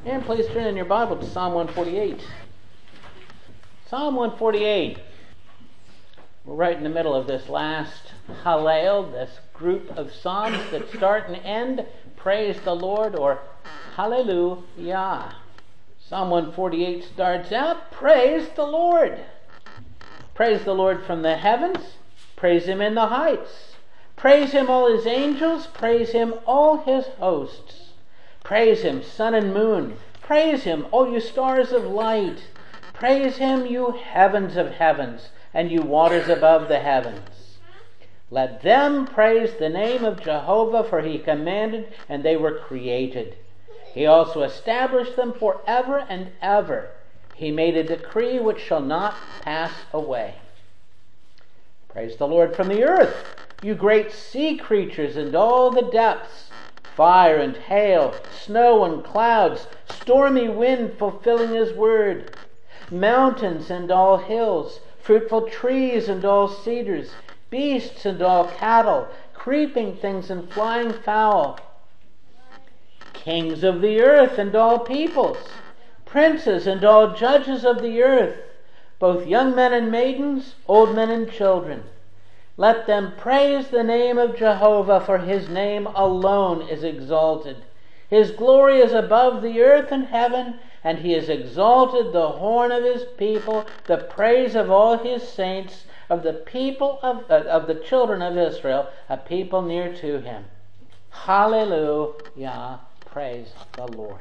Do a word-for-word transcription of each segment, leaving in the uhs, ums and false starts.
And please turn in your Bible to Psalm one forty-eight. Psalm one forty-eight. We're right in the middle of this last Hallel, this group of psalms that start and end, praise the Lord, or Hallelujah. Psalm one forty-eight starts out, praise the Lord. Praise the Lord from the heavens, praise Him in the heights. Praise Him, all His angels, praise Him, all His hosts. Praise Him, sun and moon. Praise Him, all you stars of light. Praise Him, you heavens of heavens, and you waters above the heavens. Let them praise the name of Jehovah, for He commanded, and they were created. He also established them forever and ever. He made a decree which shall not pass away. Praise the Lord from the earth, you great sea creatures and all the depths, fire and hail, snow and clouds, stormy wind fulfilling His word, mountains and all hills, fruitful trees and all cedars, beasts and all cattle, creeping things and flying fowl, kings of the earth and all peoples, princes and all judges of the earth, both young men and maidens, old men and children. Let them praise the name of Jehovah, for His name alone is exalted. His glory is above the earth and heaven, and He has exalted the horn of His people, the praise of all His saints, of the people of, uh, of the children of Israel, a people near to Him. Hallelujah. Praise the Lord.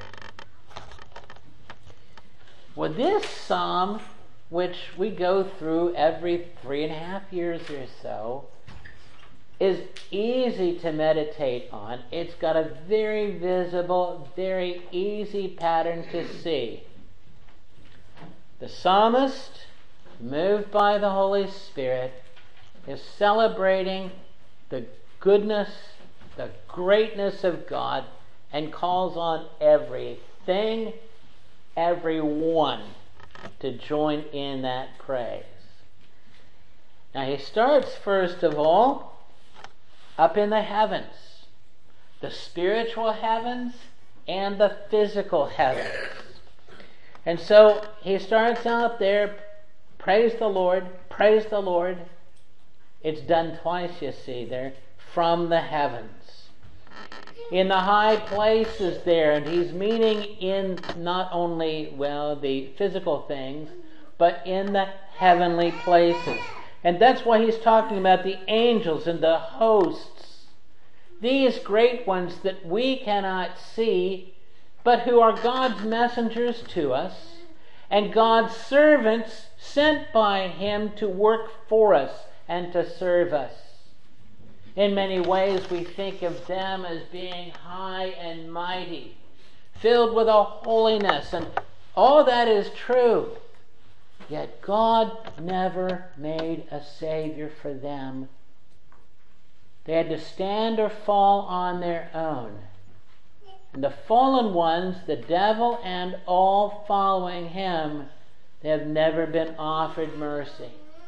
Well, this psalm, which we go through every three and a half years or so, is easy to meditate on. It's got a very visible, very easy pattern to see. The psalmist, moved by the Holy Spirit, is celebrating the goodness, the greatness of God, and calls on everything, everyone, to join in that praise. Now he starts first of all up in the heavens, the spiritual heavens and the physical heavens. And so he starts out there, praise the Lord, praise the Lord. It's done twice, you see there, from the heavens. In the high places there, and he's meaning in not only, well, the physical things, but in the heavenly places. And that's why he's talking about the angels and the hosts, these great ones that we cannot see, but who are God's messengers to us, and God's servants sent by Him to work for us and to serve us. In many ways, we think of them as being high and mighty, filled with a holiness, and all that is true. Yet God never made a Savior for them. They had to stand or fall on their own. And the fallen ones, the devil and all following him, they have never been offered mercy.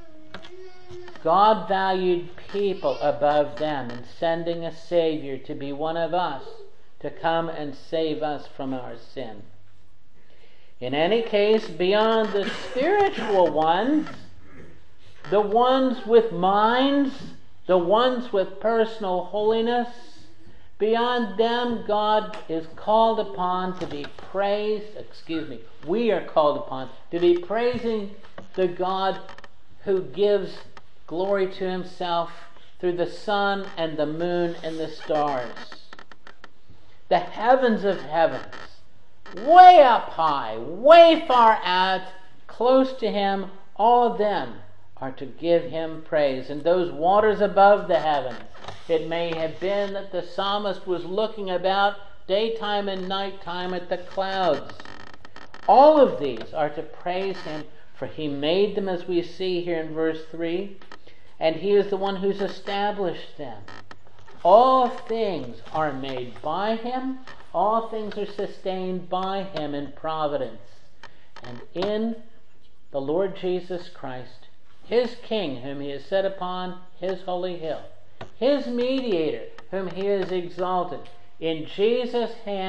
God valued people above them in sending a Savior to be one of us, to come and save us from our sin. In any case, beyond the spiritual ones, the ones with minds, the ones with personal holiness, beyond them God is called upon to be praised, excuse me, we are called upon to be praising the God who gives glory to Himself through the sun and the moon and the stars. The heavens of heavens, way up high, way far out, close to Him, all of them are to give Him praise. And those waters above the heavens, it may have been that the psalmist was looking about daytime and nighttime at the clouds. All of these are to praise Him, for He made them, as we see here in verse three, and He is the one who's established them. All things are made by Him. All things are sustained by Him in providence. And in the Lord Jesus Christ, His King, whom He has set upon His holy hill, His mediator, whom He has exalted, in Jesus' hand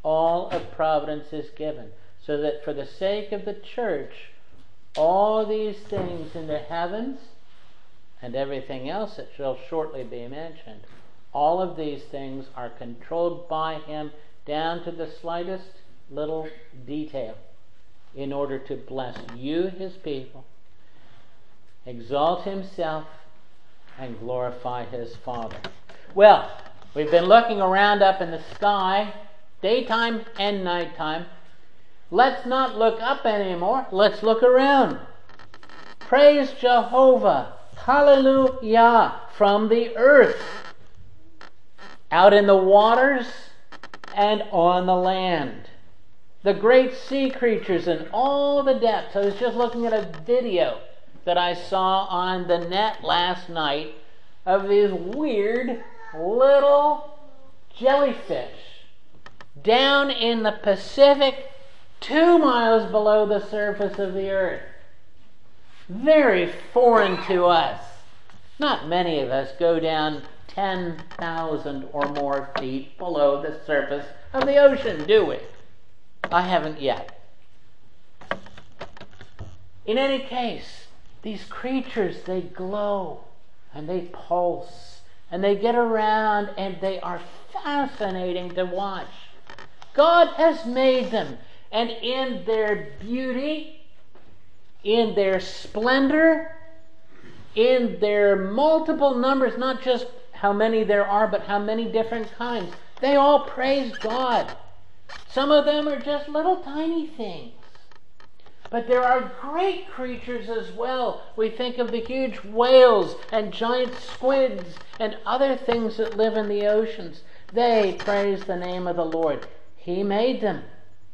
all of providence is given, so that for the sake of the church, all these things in the heavens and everything else that shall shortly be mentioned, all of these things are controlled by him down to the slightest little detail in order to bless you, his people, exalt himself, and glorify his Father. Well, we've been looking around up in the sky, daytime and nighttime. Let's not look up anymore. Let's look around. Praise Jehovah. Hallelujah. From the earth, out in the waters, and on the land. The great sea creatures in all the depths. I was just looking at a video that I saw on the net last night of these weird little jellyfish down in the Pacific, two miles below the surface of the earth. Very foreign to us. Not many of us go down ten thousand or more feet below the surface of the ocean, do we? I haven't yet. In any case, these creatures, they glow and they pulse and they get around and they are fascinating to watch. God has made them, and in their beauty, in their splendor, in their multiple numbers, not just how many there are, but how many different kinds, they all praise God. Some of them are just little tiny things. But there are great creatures as well. We think of the huge whales and giant squids and other things that live in the oceans. They praise the name of the Lord. He made them.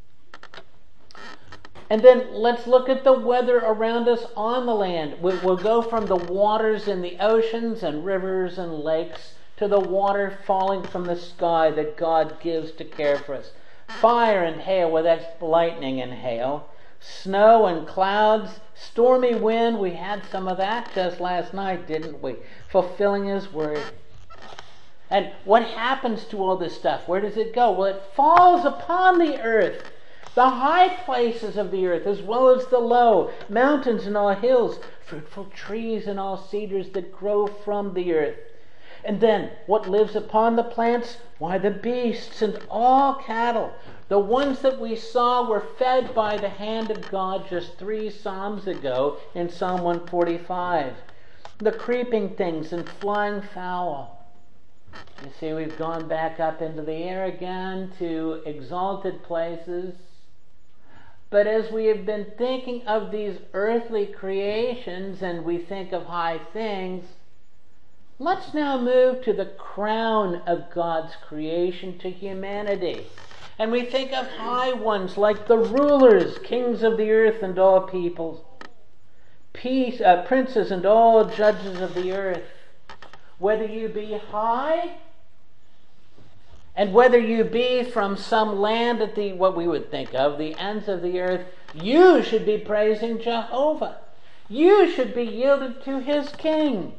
And then let's look at the weather around us on the land. We'll go from the waters in the oceans and rivers and lakes to the water falling from the sky that God gives to care for us. Fire and hail, well, that's lightning and hail. Snow and clouds, stormy wind, we had some of that just last night, didn't we? Fulfilling his word. And what happens to all this stuff? Where does it go? Well, it falls upon the earth. The high places of the earth, as well as the low, mountains and all hills, fruitful trees and all cedars that grow from the earth. And then, what lives upon the plants? Why, the beasts and all cattle. The ones that we saw were fed by the hand of God just three Psalms ago in Psalm one forty-five. The creeping things and flying fowl. You see, we've gone back up into the air again to exalted places. But as we have been thinking of these earthly creations and we think of high things, let's now move to the crown of God's creation, to humanity. And we think of high ones like the rulers, kings of the earth and all peoples, peace, uh, princes and all judges of the earth. Whether you be high, and whether you be from some land at the, what we would think of, the ends of the earth, you should be praising Jehovah. You should be yielded to his king.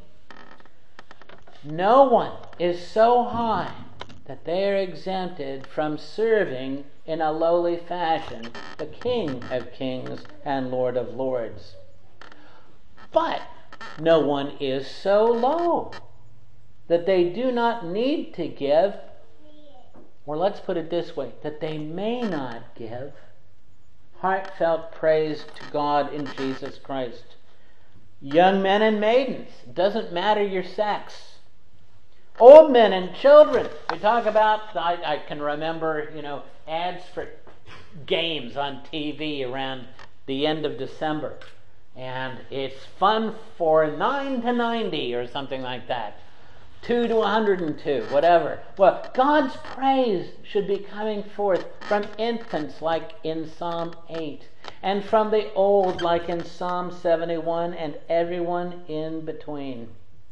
No one is so high that they are exempted from serving in a lowly fashion the King of kings and Lord of lords. But no one is so low that they do not need to give, or let's put it this way, that they may not give heartfelt praise to God in Jesus Christ. Young men and maidens, it doesn't matter your sex. Old men and children. We talk about, I, I can remember, you know, ads for games on T V around the end of December. And it's fun for nine to ninety or something like that. two to one hundred two, whatever. Well, God's praise should be coming forth from infants like in Psalm eight, and from the old like in Psalm seventy-one, and everyone in between.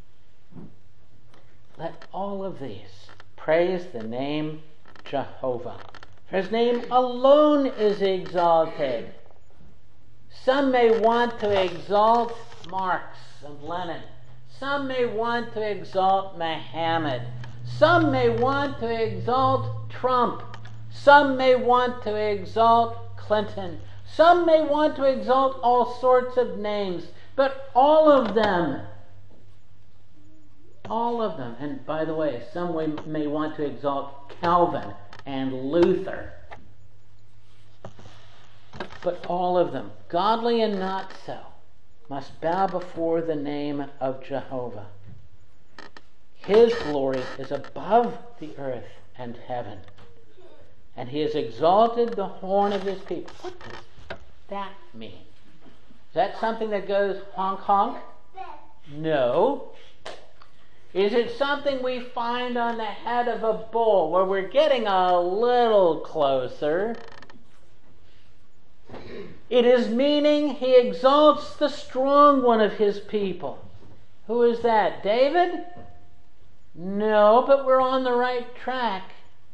Let all of these praise the name Jehovah. For his name alone is exalted. Some may want to exalt Marx and Lenin. Some may want to exalt Muhammad. Some may want to exalt Trump. Some may want to exalt Clinton. Some may want to exalt all sorts of names. But all of them, all of them, and by the way, some may want to exalt Calvin and Luther. But all of them, godly and not so, must bow before the name of Jehovah. His glory is above the earth and heaven. And he has exalted the horn of his people. What does that mean? Is that something that goes honk honk? No. Is it something we find on the head of a bull where we're getting a little closer? It is meaning he exalts the strong one of his people. Who is that? David? No, but we're on the right track.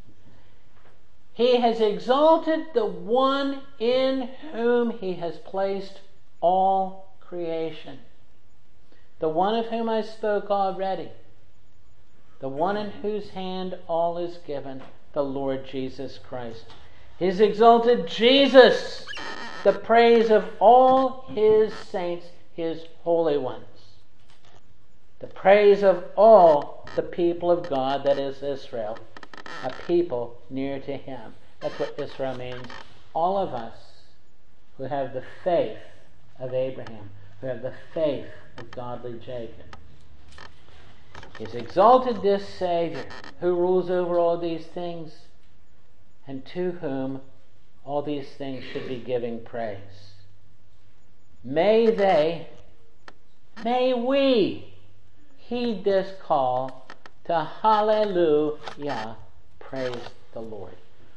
He has exalted the one in whom he has placed all creation. The one of whom I spoke already. The one in whose hand all is given, the Lord Jesus Christ. He has exalted Jesus, the praise of all his saints, his holy ones. The praise of all the people of God, that is Israel, a people near to him. That's what Israel means. All of us who have the faith of Abraham, who have the faith of godly Jacob. He's exalted this Savior who rules over all these things and to whom all these things should be giving praise. May they, may we heed this call to hallelujah, praise the Lord.